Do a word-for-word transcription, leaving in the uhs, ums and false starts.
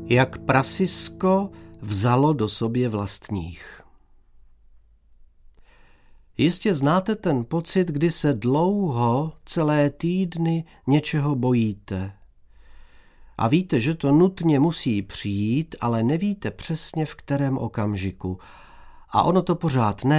Jak prasisko vzalo do sobě vlastních. Jistě znáte ten pocit, kdy se dlouho, celé týdny něčeho bojíte. A víte, že to nutně musí přijít, ale nevíte přesně v kterém okamžiku. A ono to pořád ne,